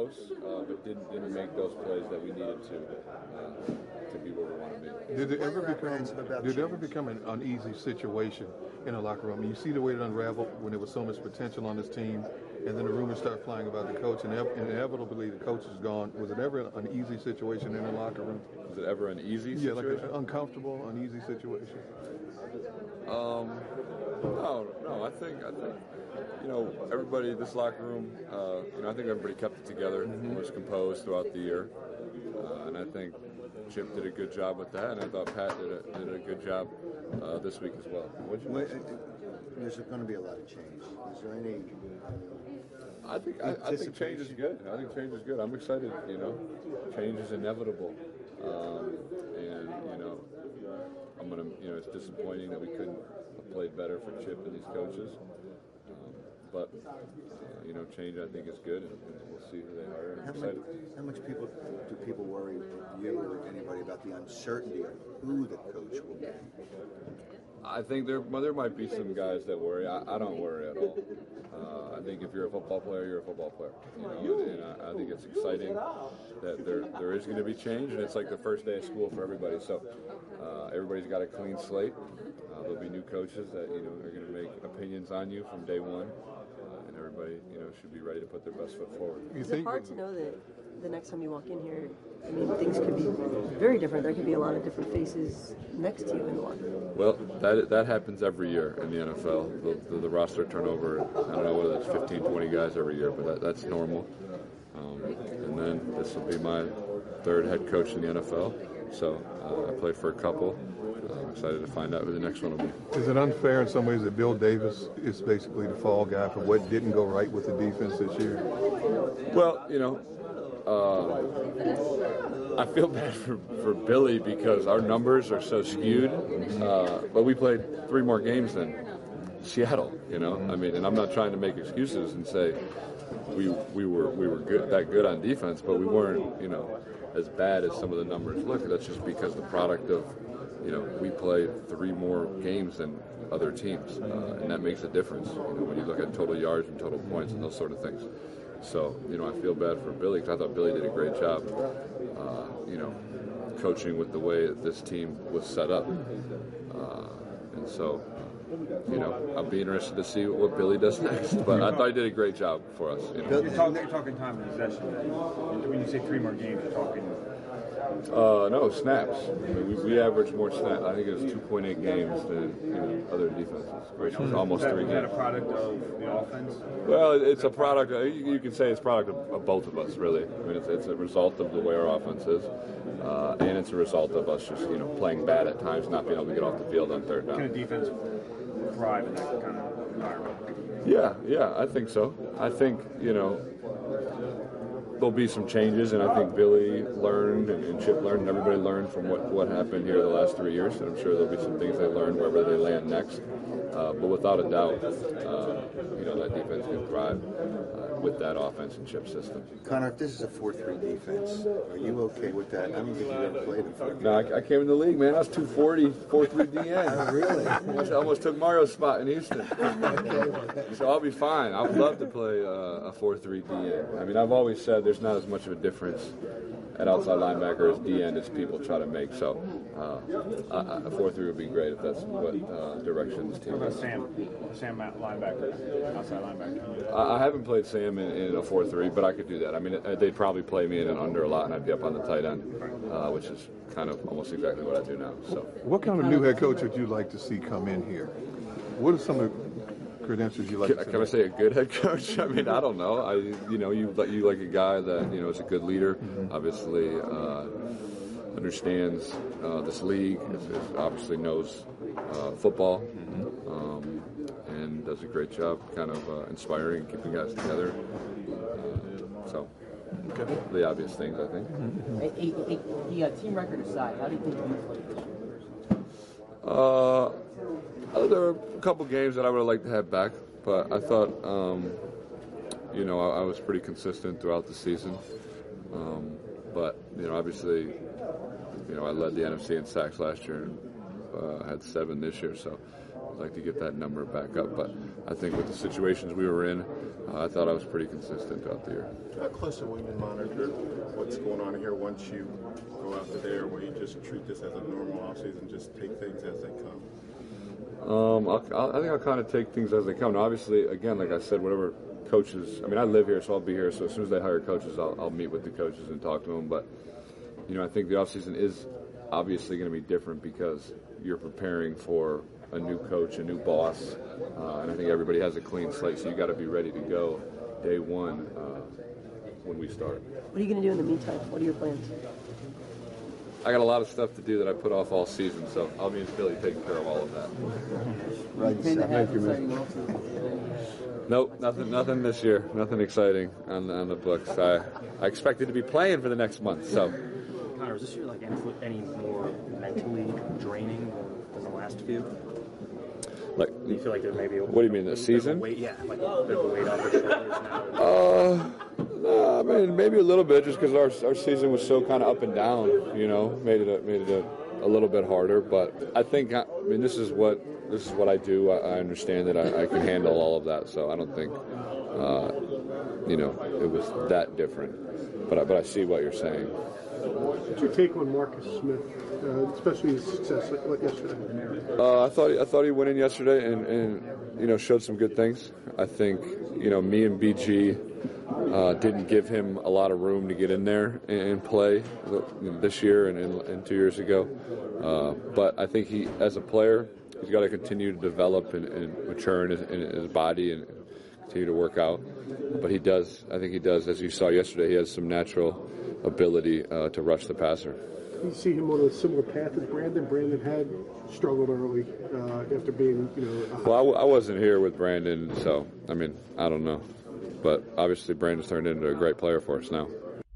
close, but didn't make those plays that we needed to be where we want to be. Did it ever become an uneasy situation in a locker room? You see the way it unraveled when there was so much potential on this team, and then the rumors start flying about the coach, and inevitably the coach is gone. Was it ever an easy situation in the locker room? Was it ever an easy situation? Yeah, like an uncomfortable, uneasy situation. No. I think everybody in this locker room. I think everybody kept it together, was composed throughout the year, and I think Chip did a good job with that, and I thought Pat did a good job this week as well. There's going to be a lot of change. Is there any? I think change is good. I'm excited. Change is inevitable, and I'm gonna. It's disappointing that we couldn't have played better for Chip and these coaches. But change I think is good, and we'll see who they hire. I'm excited. How much do people worry, you or anybody, about the uncertainty of who the coach will be? I think there might be some guys that worry. I don't worry at all. I think if you're a football player, you're a football player. And I think it's exciting that there is going to be change, and it's like the first day of school for everybody. So everybody's got a clean slate. There'll be new coaches that are going to make opinions on you from day one, and everybody should be ready to put their best foot forward. Is it hard to know that the next time you walk in here, things could be very different? There could be a lot of different faces next to you in the locker room. Well, that happens every year in the NFL. The roster turnover, I don't know whether that's 15, 20 guys every year, but that's normal. And then this will be my third head coach in the NFL, so I played for a couple. I'm excited to find out who the next one will be. Is it unfair in some ways that Bill Davis is basically the fall guy for what didn't go right with the defense this year? Well, I feel bad for Billy because our numbers are so skewed, but we played 3 more games than Seattle. And I'm not trying to make excuses and say we were good on defense, but we weren't as bad as some of the numbers look. That's just because the product of we played 3 more games than other teams, and that makes a difference. When you look at total yards and total points and those sort of things. So, I feel bad for Billy because I thought Billy did a great job, coaching with the way that this team was set up. And so, I'll be interested to see what Billy does next. But I thought he did a great job for us. You're talking time of possession. When you say 3 more games, you're talking... No, snaps. We average more snaps. I think it was 2.8 games than other defenses, which was almost 3 games. Is that a product of the offense? Well, it's a product. You can say it's a product of both of us, really. It's a result of the way our offense is, and it's a result of us just playing bad at times, not being able to get off the field on third down. Can a defense thrive in that kind of environment? Yeah, I think so. I think there'll be some changes, and I think Billy learned and Chip learned and everybody learned from what happened here the last 3 years, and I'm sure there'll be some things they learn wherever they land next. But without a doubt, that defense can thrive with that offense and Chip system. Connor, if this is a 4-3 defense, are you okay with that? I don't think you ever played in 4-3. No, I came in the league, man. I was 240, 4-3 DN. Really? I almost took Mario's spot in Houston. So I'll be fine. I would love to play a 4-3 DN. I've always said there's not as much of a difference at outside linebacker as DN as people try to make. So a 4-3 would be great if that's what direction this team is. What about Sam linebacker, outside linebacker? I haven't played Sam in a 4-3, but I could do that. They'd probably play me in an under a lot, and I'd be up on the tight end, which is kind of almost exactly what I do now. So, what kind of new head coach would you like to see come in here? What are some of the credentials you like to see? Can I say a good head coach? I don't know. You like a guy that is a good leader. Obviously, understands this league. Obviously knows football. And does a great job kind of inspiring, keeping guys together. The obvious things, I think. Team record aside, how do you think you played this year? There were a couple games that I would have liked to have back, but I thought, I was pretty consistent throughout the season. But, obviously, I led the NFC in sacks last year and had 7 this year, so like to get that number back up. But I think with the situations we were in, I thought I was pretty consistent throughout the year. How close have we been monitoring what's going on here once you go out to there, where you just treat this as a normal offseason, just take things as they come? I think I'll kind of take things as they come. Now, obviously, again, like I said, whatever coaches, I mean, I live here, so I'll be here. So as soon as they hire coaches, I'll meet with the coaches and talk to them. But, I think the offseason is obviously going to be different because you're preparing for a new coach, a new boss, and I think everybody has a clean slate, so you got to be ready to go day one when we start. What are you going to do in the meantime? What are your plans? I got a lot of stuff to do that I put off all season, so I'll be in Philly taking care of all of that. Thank you, man. Nope, nothing this year. Nothing exciting on the books. I expected to be playing for the next month, so. Connor, is this year like any more mentally draining than the last few? Like, do you feel like there's maybe what do you mean, the season? Like a bit of a weight off your shoulders now? No, I mean maybe a little bit, just because our season was so kind of up and down. Made it a little bit harder. But I think this is what I do. I understand that I can handle all of that, so I don't think it was that different. But I see what you're saying. What's your take on Marcus Smith, especially his success like yesterday? I thought he went in yesterday and showed some good things. I think me and BG didn't give him a lot of room to get in there and play this year and 2 years ago. But I think he, as a player, he's got to continue to develop and mature in his body and continue to work out. But he does. I think he does. As you saw yesterday, he has some natural ability to rush the passer. You see him on a similar path as Brandon. Brandon had struggled early after being, Well, I wasn't here with Brandon, so I mean, I don't know. But obviously, Brandon's turned into a great player for us now.